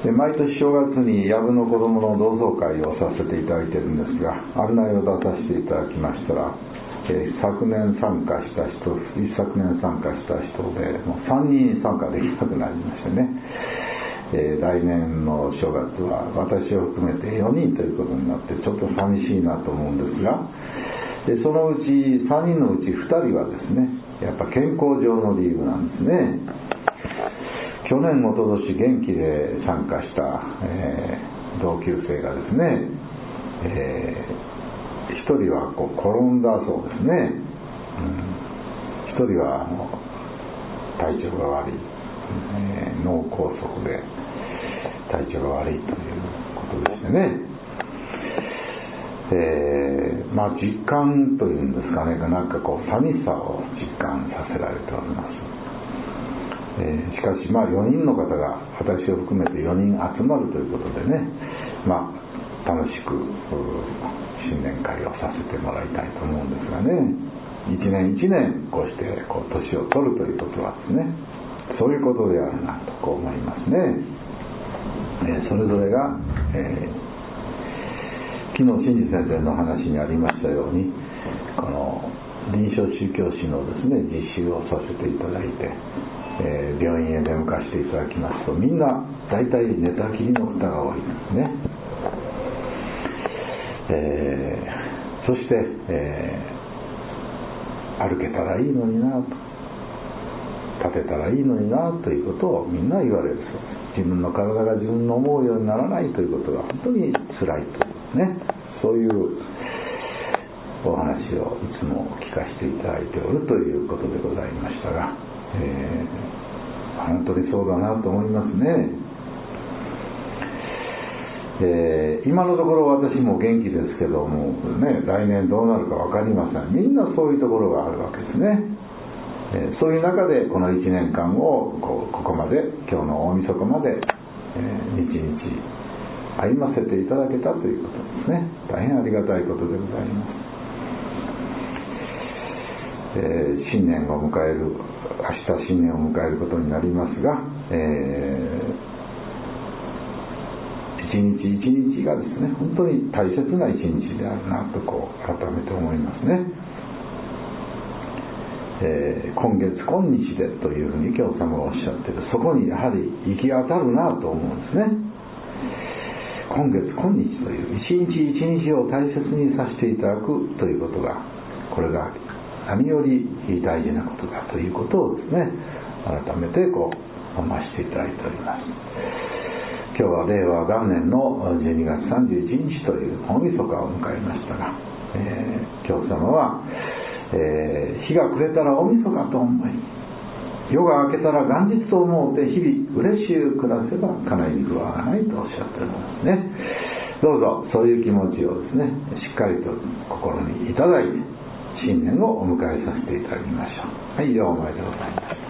で毎年正月に藪の子供の同窓会をさせていただいているんですが、案内を出させていただきましたら、昨年参加した人、一昨年参加した人でもう3人参加できなくなりましてね、来年の正月は私を含めて4人ということになってちょっと寂しいなと思うんですが、そのうち3人のうち2人はですね、やっぱ健康上の理由なんですね。去年おととし元気で参加した、同級生がですね、1人は転んだそうですね、1人は体調が悪い、脳梗塞で体調が悪いということでしてね、実感というんですかね、なんか寂しさを実感させられております。しかし4人の方が私を含めて4人集まるということでね、楽しく新年会をさせてもらいたいと思うんですがね、一年一年こうして年を取るということはですね、そういうことであるなと思いますね。それぞれが、昨日新次先生の話にありましたように、この臨床宗教史のですね実習をさせていただいて、病院へ出向かせていただきますと、みんな大体寝たきりの方が多いですね。そして、歩けたらいいのになと、立てたらいいのになということをみんな言われるそうです。自分の体が自分の思うようにならないということが本当につらいというね、そういうお話をいつも聞かせていただいておるということでございましたが、本当にそうだなと思いますね。今のところ私も元気ですけども、ね、来年どうなるか分かりません。みんなそういうところがあるわけですね。そういう中でこの1年間をここまで、今日の大晦日まで、日々歩ませていただけたということですね。大変ありがたいことでございます。新年を迎える、明日新年を迎えることになりますが、一日一日がですね、本当に大切な一日であるなと改めて思いますね。今月今日でというふうに教様がおっしゃっている、そこにやはり行き当たるなと思うんですね。今月今日という一日一日を大切にさせていただくということが、これが何より大事なことだということをですね、改めて増していただいております。今日は令和元年の12月31日という大晦日を迎えましたが、教様は、日が暮れたら大晦日と思い、夜が明けたら元日と思うて日々嬉しゅう暮らせば叶いにくわがないとおっしゃっておりますね。どうぞそういう気持ちをですね、しっかりと心にいただいて新年をお迎えさせていただきましょう。はい、お前でございます。